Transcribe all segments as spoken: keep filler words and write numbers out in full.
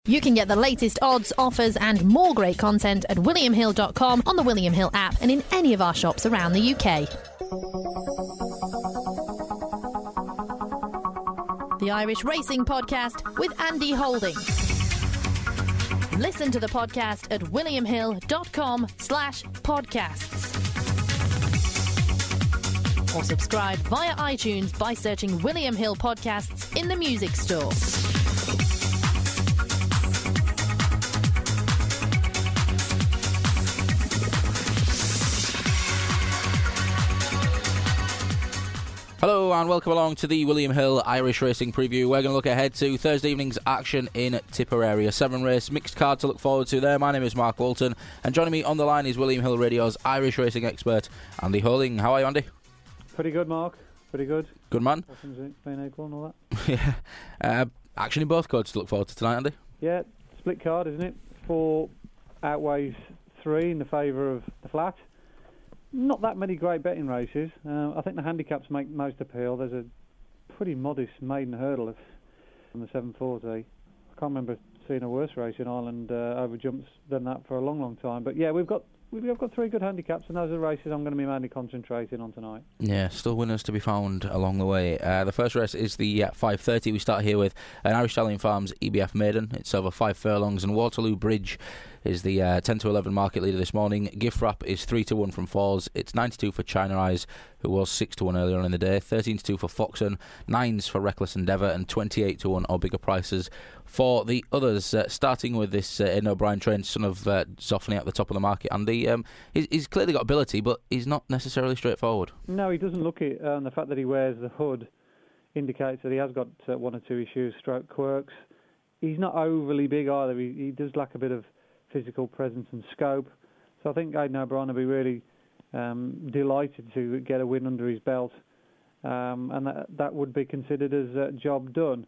You can get the latest odds, offers and more great content at william hill dot com, on the William Hill app and in any of our shops around the U K. The Irish Racing Podcast with Andy Holding. Listen to the podcast at william hill dot com slash podcasts. Or subscribe via iTunes by searching William Hill Podcasts in the music store. Hello and welcome along to the William Hill Irish Racing Preview. We're going to look ahead to Thursday evening's action in Tipperary. A seven race mixed card to look forward to there. My name is Mark Walton and joining me on the line is William Hill Radio's Irish racing expert Andy Holding. How are you, Andy? Pretty good, Mark. Pretty good. Good man. Being equal and all that. Yeah. Uh, action in both cards to look forward to tonight, Andy. Yeah, split card, isn't it? Four outweighs three in the favour of the flat. Not that many great betting races. Uh, I think the handicaps make most appeal. There's a pretty modest maiden hurdle on the seven forty. I can't remember seeing a worse race in Ireland uh, over jumps than that for a long, long time. But yeah, we've got we've got three good handicaps, and those are the races I'm going to be mainly concentrating on tonight. Yeah, still winners to be found along the way. Uh, the first race is the uh, five thirty. We start here with an Irish Stallion Farms E B F Maiden. It's over five furlongs, and Waterloo Bridge is the uh, ten to eleven market leader this morning. Gift Wrap is three to one from Falls. It's ninety-two for China Eyes, who was six to one earlier on in the day. thirteen to two for Foxen, nines for Reckless Endeavour, and twenty-eight to one or bigger prices for the others. Uh, starting with this uh, Aidan O'Brien train, son of uh, Zoffany at the top of the market. Andy, um, he's, he's clearly got ability, but he's not necessarily straightforward. No, he doesn't look it. Um, the fact that he wears the hood indicates that he has got uh, one or two issues, stroke quirks. He's not overly big either. He, he does lack a bit of physical presence and scope. So I think Aidan O'Brien will be really um, delighted to get a win under his belt, um, and that, that would be considered as a job done.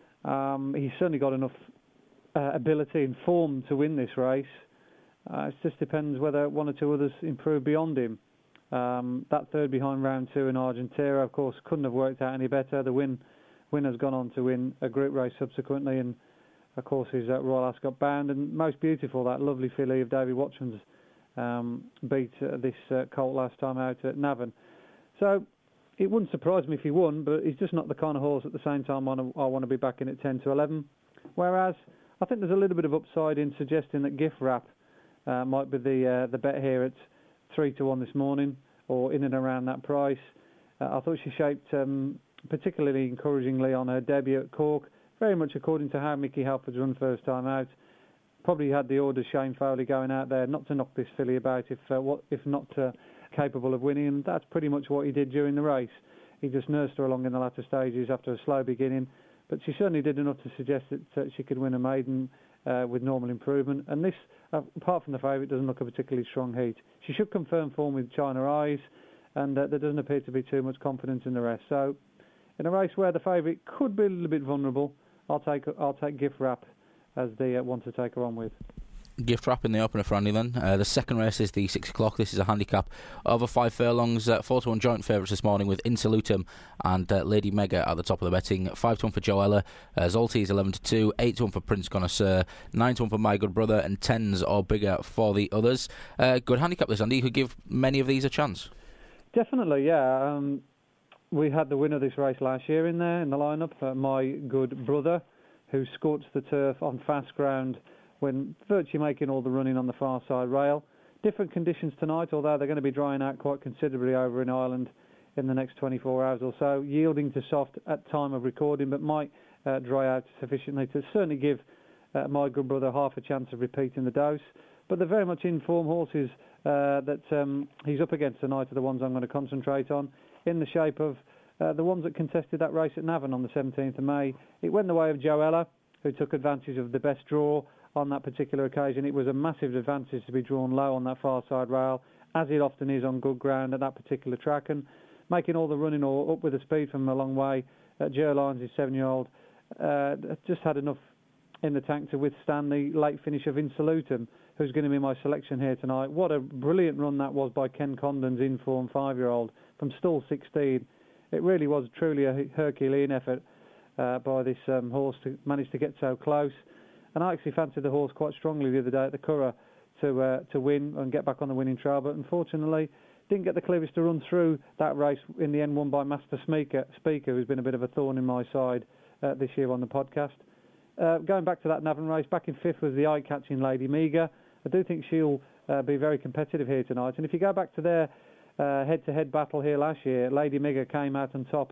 Um, he's certainly got enough uh, ability and form to win this race. Uh, it just depends whether one or two others improve beyond him. Um, that third behind round two in Argentera, of course, couldn't have worked out any better. The win winner's gone on to win a group race subsequently, and of course is uh, Royal Ascot Bound, and most beautiful, that lovely filly of David Watchman's um, beat uh, this uh, colt last time out at Navan. So it wouldn't surprise me if he won, but he's just not the kind of horse at the same time I want to be backing at ten to eleven. Whereas I think there's a little bit of upside in suggesting that Gift Wrap uh, might be the uh, the bet here at three to one this morning, or in and around that price. Uh, I thought she shaped um, particularly encouragingly on her debut at Cork, very much according to how Mickey Halford's run first time out. Probably had the orders Shane Foley going out there not to knock this filly about if uh, what, if not uh, capable of winning, and that's pretty much what he did during the race. He just nursed her along in the latter stages after a slow beginning, but she certainly did enough to suggest that uh, she could win a maiden uh, with normal improvement. And this, uh, apart from the favourite, doesn't look a particularly strong heat. She should confirm form with China Eyes, and uh, there doesn't appear to be too much confidence in the rest. So in a race where the favourite could be a little bit vulnerable, I'll take I'll take Gift Wrap as the uh, one to take her on with. Gift Wrap in the opener for Andy then. Uh, the second race is the six o'clock. This is a handicap over five furlongs. Uh, four to one joint favourites this morning with Insalutum and uh, Lady Mega at the top of the betting. five to one for Joella. Uh, Zolti is eleven to two. eight to one for Prince Connoisseur. nine to one for My Good Brother. And tens or bigger for the others. Uh, good handicap this, Andy. You could give many of these a chance. Definitely, yeah. Um, we had the winner of this race last year in there in the lineup, uh, My Good Brother, who scorched the turf on fast ground when virtually making all the running on the far side rail. Different conditions tonight, although they're going to be drying out quite considerably over in Ireland in the next twenty-four hours or so, yielding to soft at time of recording, but might uh, dry out sufficiently to certainly give uh, My Good Brother half a chance of repeating the dose. But they're very much in-form horses uh, that um, he's up against tonight are the ones I'm going to concentrate on, in the shape of uh, the ones that contested that race at Navan on the seventeenth of May. It went the way of Joella, who took advantage of the best draw on that particular occasion. It was a massive advantage to be drawn low on that far side rail, as it often is on good ground at that particular track, and making all the running or up with the speed from a long way. Uh, Joe Lyons, his seven-year-old, uh, just had enough in the tank to withstand the late finish of Insalutum, who's going to be my selection here tonight. What a brilliant run that was by Ken Condon's in-form five-year-old from stall sixteen. It really was truly a Herculean effort uh, by this um, horse to manage to get so close. And I actually fancied the horse quite strongly the other day at the Curragh to uh, to win and get back on the winning trail, but unfortunately didn't get the clearest to run through that race. In the end, won by Master Speaker, Speaker who's been a bit of a thorn in my side uh, this year on the podcast. Uh, going back to that Navan race, back in fifth was the eye-catching Lady Meager. I do think she'll uh, be very competitive here tonight. And if you go back to their uh, head-to-head battle here last year, Lady Meager came out on top.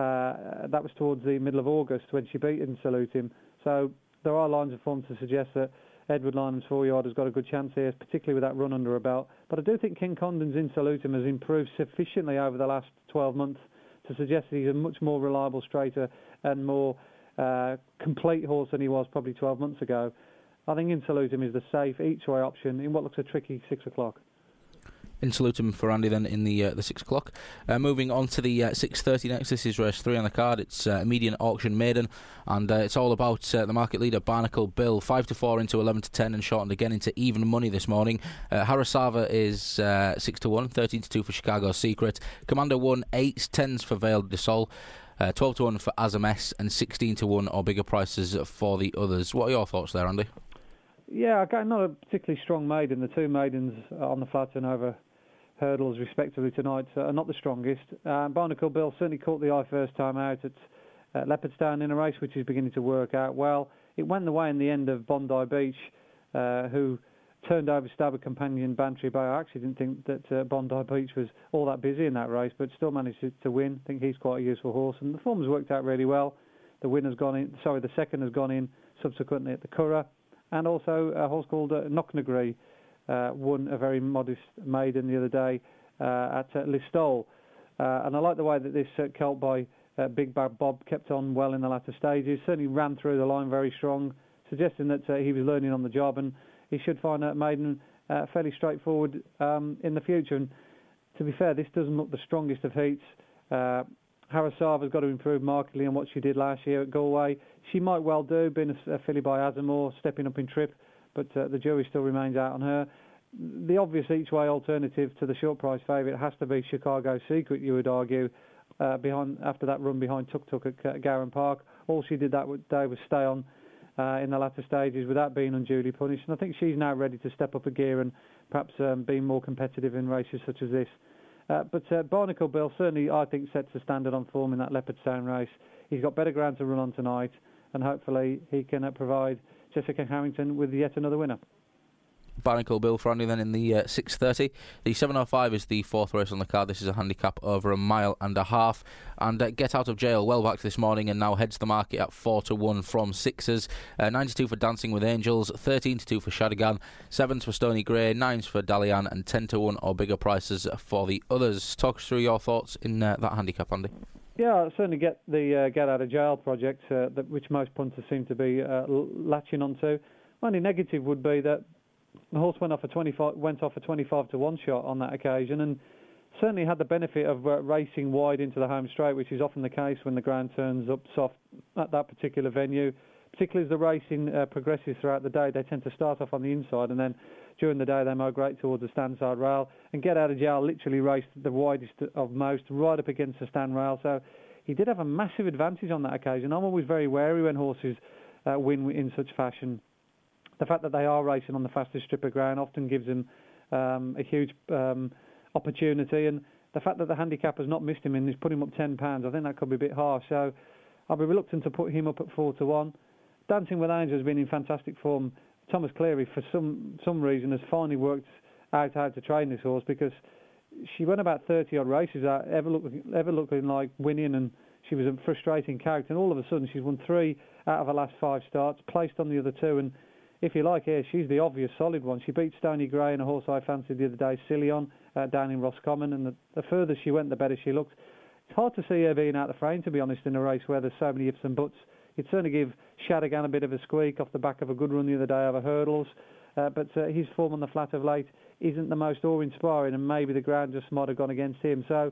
Uh, that was towards the middle of August when she beat Insalutim. So there are lines of form to suggest that Edward Lynham's four-yard has got a good chance here, particularly with that run under her belt. But I do think King Condon's Insalutim has improved sufficiently over the last twelve months to suggest that he's a much more reliable straighter and more uh, complete horse than he was probably twelve months ago. I think Insalutim is the safe each-way option in what looks a tricky six o'clock. Insalutum for Andy then in the uh, the six o'clock. Uh, moving on to the uh, six thirty next. This is race three on the card. It's uh, a median auction maiden, and uh, it's all about uh, the market leader Barnacle Bill. Five to four into eleven to ten, and shortened again into even money this morning. Uh, Harasava is uh, six to one, thirteen to two for Chicago Secret. Commander one, eights, tens for Veil de Sol. Uh, twelve to one for Azam S, and sixteen to one or bigger prices for the others. What are your thoughts there, Andy? Yeah, again, not a particularly strong maiden. The two maidens on the flat and over hurdles respectively tonight are not the strongest. Uh, Barnacle Bill certainly caught the eye first time out at uh, Leopardstown in a race which is beginning to work out well. It went the way in the end of Bondi Beach, uh, who turned over Stabber companion Bantry Bay. I actually didn't think that uh, Bondi Beach was all that busy in that race, but still managed to, to win. I think he's quite a useful horse, and the form has worked out really well. The winner's gone in, sorry, the second has gone in subsequently at the Curragh, and also a horse called uh, Knocknagree uh, won a very modest maiden the other day uh, at uh, Listowel. Uh, and I like the way that this uh, colt by uh, Big Bad Bob kept on well in the latter stages. Certainly ran through the line very strong, suggesting that uh, he was learning on the job, and he should find that maiden uh, fairly straightforward um, in the future. And to be fair, this doesn't look the strongest of heats. Uh, Harasava's got to improve markedly on what she did last year at Galway. She might well do, being a, a filly by Azamore, stepping up in trip, but uh, the jury still remains out on her. The obvious each-way alternative to the short price favourite has to be Chicago Secret, you would argue, uh, behind after that run behind Tuk Tuk at uh, Garin Park. All she did that day was stay on uh, in the latter stages without being unduly punished, and I think she's now ready to step up a gear and perhaps um, be more competitive in races such as this. Uh, but uh, Barnacle Bill certainly, I think, sets the standard on form in that Leopardstown race. He's got better ground to run on tonight, and hopefully he can uh, provide Jessica Harrington with yet another winner. Barnacle Bill for Andy then in the uh, six thirty. The seven oh five is the fourth race on the card. This is a handicap over a mile and a half. And uh, Get Out of Jail well back this morning and now heads the market at four to one from sixes. Uh, nine to two for Dancing with Angels, thirteen to two for Shadigan, sevens for Stony Grey, nines for Dalian, and ten to one or bigger prices for the others. Talk us through your thoughts in uh, that handicap, Andy. Yeah, I certainly get the uh, Get Out of Jail project, uh, that, which most punters seem to be uh, latching onto. My only negative would be that the horse went off a twenty-five went off a twenty-five to one shot on that occasion, and certainly had the benefit of uh, racing wide into the home straight, which is often the case when the ground turns up soft at that particular venue. Particularly as the racing uh, progresses throughout the day, they tend to start off on the inside, and then during the day they migrate towards the stand side rail. And Get Out of Jail literally raced the widest of most, right up against the stand rail. So he did have a massive advantage on that occasion. I'm always very wary when horses uh, win in such fashion. The fact that they are racing on the fastest strip of ground often gives him um, a huge um, opportunity, and the fact that the handicap has not missed him and he's put him up ten pounds, I think that could be a bit harsh. So I'll be reluctant to put him up at four to one. Dancing with Angels has been in fantastic form. Thomas Cleary, for some some reason, has finally worked out how to train this horse, because she won about thirty odd races out, ever looking ever looking like winning, and she was a frustrating character. And all of a sudden, she's won three out of her last five starts, placed on the other two, and if you like here, she's the obvious solid one. She beat Stony Grey and a horse I fancied the other day, Silion, uh, down in Roscommon, and the, the further she went, the better she looked. It's hard to see her being out of the frame, to be honest, in a race where there's so many ifs and buts. You'd certainly give Shadigan a bit of a squeak off the back of a good run the other day over hurdles, uh, but uh, his form on the flat of late isn't the most awe-inspiring, and maybe the ground just might have gone against him. So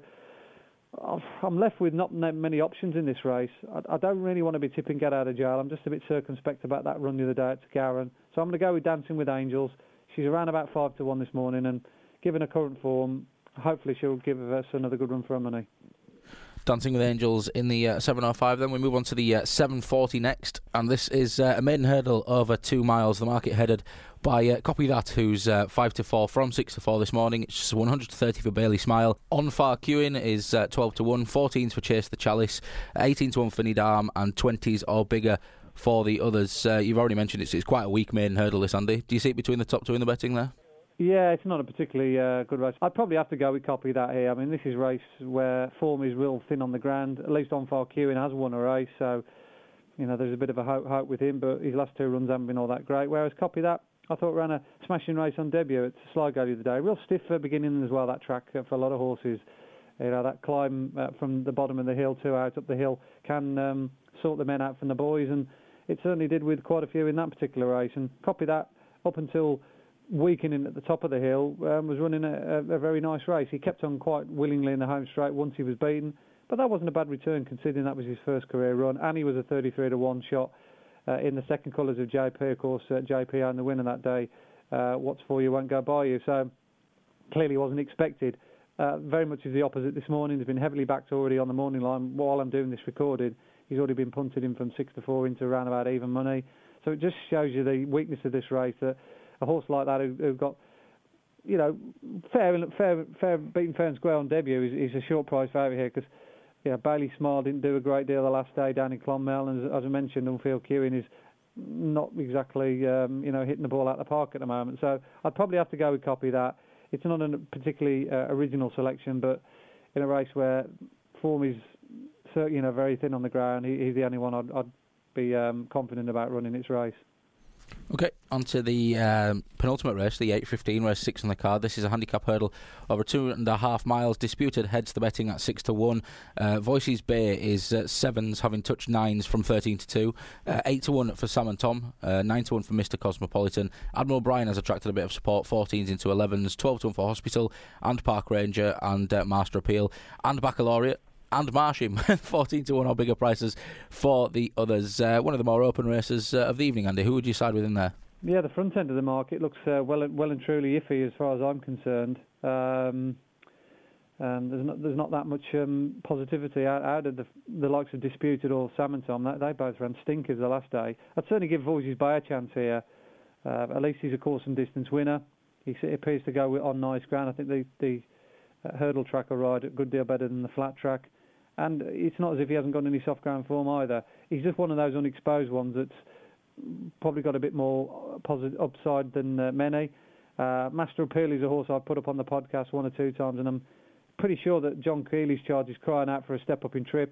I'm left with not many options in this race. I, I don't really want to be tipping Get Out of Jail. I'm just a bit circumspect about that run the other day at Garin. So I'm going to go with Dancing with Angels. She's around about five to one this morning, and given her current form, hopefully she'll give us another good run for her money. Dancing with Angels in the uh, seven oh five. Then we move on to the uh, seven forty next, and this is uh, a maiden hurdle over two miles. The market headed by uh, Copy That, who's uh, five to four from six to four this morning. It's just one hundred thirty for Bailey Smile. On Far Queuing is uh, twelve to one, fourteens for Chase the Chalice, eighteen to one for Nidam, and twenties or bigger for the others. Uh, you've already mentioned it's, it's quite a weak maiden hurdle, this, Andy. Do you see it between the top two in the betting there? Yeah, it's not a particularly uh, good race. I'd probably have to go with Copy That here. I mean, this is a race where form is real thin on the ground. At least On Far Queuing has won a race, so you know there's a bit of a hope, hope with him. But his last two runs haven't been all that great. Whereas Copy That, I thought ran a smashing race on debut at Sligo the other day. Real stiff for beginning as well, that track uh, for a lot of horses. You know, that climb uh, from the bottom of the hill to out up the hill can um, sort the men out from the boys, and it certainly did with quite a few in that particular race. And Copy That, up until weakening at the top of the hill, um, was running a, a, a very nice race. He kept on quite willingly in the home straight once he was beaten, but that wasn't a bad return considering that was his first career run, and he was a thirty-three to one shot uh, in the second colours of J P. Of course, uh, J P owned the winner that day. Uh, what's for you won't go by you, so clearly wasn't expected. Uh, very much is the opposite this morning. He's been heavily backed already on the morning line. While I'm doing this recorded, he's already been punted in from six to four into around about even money. So it just shows you the weakness of this race, that a horse like that who, who got, you know, fair, fair, fair, beaten fair and square on debut is, is a short price favourite here, because you know, Bailey Smile didn't do a great deal the last day down in Clonmel, and as, as I mentioned, On Far Queuing is not exactly, um, you know, hitting the ball out of the park at the moment. So I'd probably have to go with Copy That. It's not a particularly uh, original selection, but in a race where form is, you know, very thin on the ground, he, he's the only one I'd, I'd be um, confident about running its race. Okay, on to the um, penultimate race, the eight fifteen, race six on the card. This is a handicap hurdle over two and a half miles. Disputed heads the betting at six to one. Uh, Voices Bay is uh, sevens, having touched nines from thirteen to two. Uh, eight to one for Sam and Tom. Uh, nine to one for Mister Cosmopolitan. Admiral Brian has attracted a bit of support. fourteens into elevens. twelve to one for Hospital and Park Ranger and uh, Master Appeal and Baccalaureate. And Marsham, fourteen to one or bigger prices for the others. Uh, one of the more open races uh, of the evening, Andy. Who would you side with in there? Yeah, the front end of the market looks uh, well, and, well and truly iffy as far as I'm concerned. Um, and there's not there's not that much um, positivity out, out of the, the likes of Disputed or Sam and Tom. They, they both ran stinkers the last day. I'd certainly give Voices Bay a chance here. Uh, at least he's a course and distance winner. He appears to go on nice ground. I think the, the uh, hurdle track will ride a good deal better than the flat track. And it's not as if he hasn't got any soft ground form either. He's just one of those unexposed ones that's probably got a bit more positive upside than uh, many. Uh, Master Appeal is a horse I've put up on the podcast one or two times, and I'm pretty sure that John Keely's charge is crying out for a step up in trip.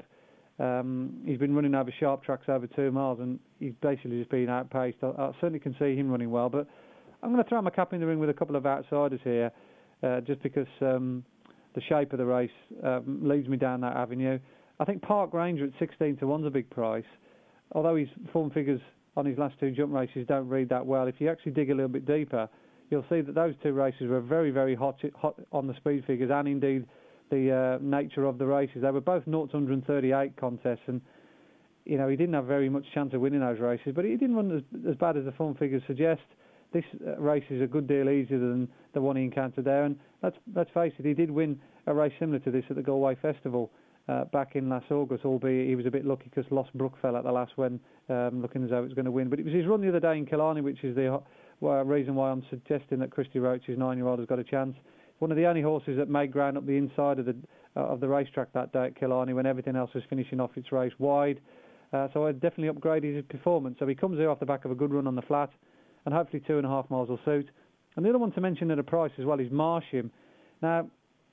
Um, he's been running over sharp tracks over two miles, and he's basically just been outpaced. I, I certainly can see him running well, but I'm going to throw my cap in the ring with a couple of outsiders here, uh, just because Um, the shape of the race um, leads me down that avenue. I think Park Ranger at sixteen to one's a big price. Although his form figures on his last two jump races don't read that well, if you actually dig a little bit deeper, you'll see that those two races were very, very hot, hot on the speed figures and indeed the uh, nature of the races. They were both zero to one thirty-eight contests, and you know he didn't have very much chance of winning those races, but he didn't run as, as bad as the form figures suggest. This uh, race is a good deal easier than the one he encountered there, and let's let's face it, he did win a race similar to this at the Galway Festival uh, back in last August, albeit he was a bit lucky because Lost Brook fell at the last when, um, looking as though it was going to win. But it was his run the other day in Killarney, which is the uh, reason why I'm suggesting that Christy Roach's nine-year-old has got a chance. One of the only horses that made ground up the inside of the uh, of the racetrack that day at Killarney when everything else was finishing off its race wide. Uh, so I'd definitely upgrade his performance. So he comes here off the back of a good run on the flat, and hopefully two and a half miles will suit. And the other one to mention at a price as well is Marsham. Now,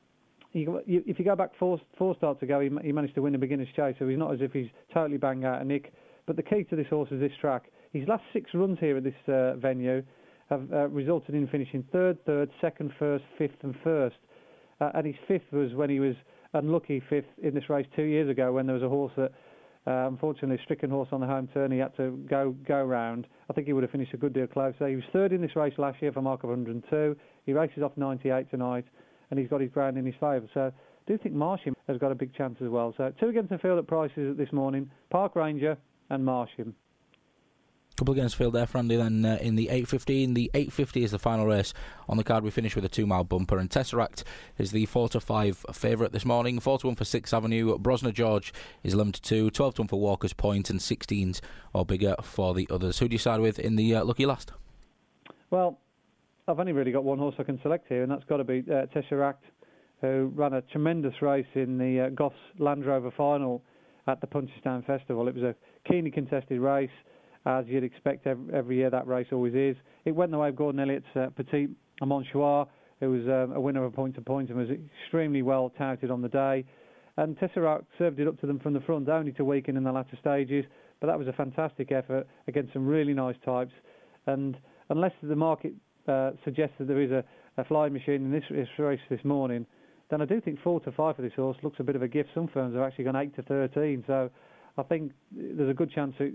you, you, if you go back four, four starts ago, he, he managed to win a beginner's chase, so he's not as if he's totally bang out of nick. But the key to this horse is this track. His last six runs here at this uh, venue have uh, resulted in finishing third, third, second, first, fifth and first. Uh, and his fifth was when he was unlucky fifth in this race two years ago when there was a horse that, uh, unfortunately, a stricken horse on the home turn, he had to go go round. I think he would have finished a good deal closer. He was third in this race last year for a mark of one hundred and two. He races off ninety-eight tonight, and he's got his ground in his favour. So I do think Marsham has got a big chance as well. So two against the field at prices this morning, Park Ranger and Marsham. Couple against field there for Andy then uh, in the eight fifteen. The eight fifty is the final race on the card. We finish with a two mile bumper, and Tesseract is the four to five favourite this morning. four to one for sixth Avenue. Brosna George is eleven to two. twelve to one for Walker's Point, and sixteens or bigger for the others. Who do you side with in the uh, lucky last? Well, I've only really got one horse I can select here, and that's got to be uh, Tesseract, who ran a tremendous race in the uh, Goffs Land Rover final at the Punchestown Festival. It was a keenly contested race, as you'd expect every, every year that race always is. It went the way of Gordon Elliott's uh, Petit Monchoir, who was um, a winner of point-to-point and was extremely well touted on the day. And Tesseract served it up to them from the front, only to weaken in the latter stages. But that was a fantastic effort against some really nice types. And unless the market uh, suggests that there is a, a flying machine in this, this race this morning, then I do think four to five for this horse looks a bit of a gift. Some firms have actually gone eight to thirteen. So I think there's a good chance it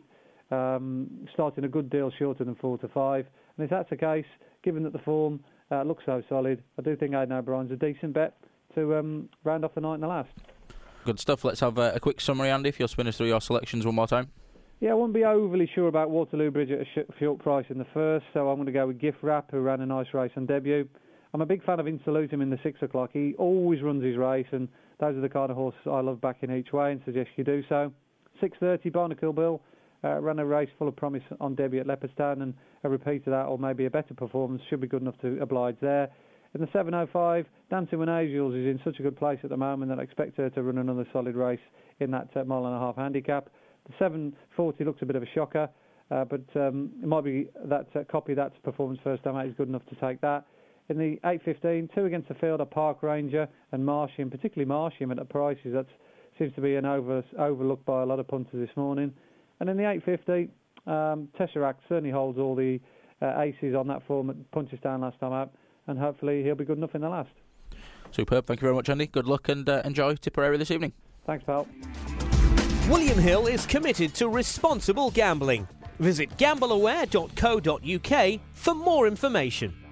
Um, starting a good deal shorter than four to five, and if that's the case, given that the form uh, looks so solid, I do think Aidan O'Brien's a decent bet to um, round off the night in the last. Good stuff. Let's have a, a quick summary, Andy, if you'll spin us through your selections one more time. Yeah, I wouldn't be overly sure about Waterloo Bridge at a sh- short price in the first, so I'm going to go with Gift Wrap, who ran a nice race on debut. I'm a big fan of Insalutum in the six o'clock. He always runs his race, and those are the kind of horses I love backing each way and suggest you do so. six thirty, Barnacle Bill. Uh, ran a race full of promise on debut at Leopardstown, and a repeat of that, or maybe a better performance, should be good enough to oblige there. In the seven oh five, Dancing with Angels is in such a good place at the moment that I expect her to run another solid race in that uh, mile and a half handicap. The seven forty looks a bit of a shocker, uh, but um, it might be that uh, copy that's performance first time out is good enough to take that. In the eight fifteen, two against the field are Park Ranger and Martian, particularly Martian at the prices. That seems to be an over, overlooked by a lot of punters this morning. And in the eight fifty, um, Tesseract certainly holds all the uh, aces on that form at Punchestown last time out, and hopefully he'll be good enough in the last. Superb. Thank you very much, Andy. Good luck and uh, enjoy Tipperary this evening. Thanks, pal. William Hill is committed to responsible gambling. Visit gambleaware dot co dot uk for more information.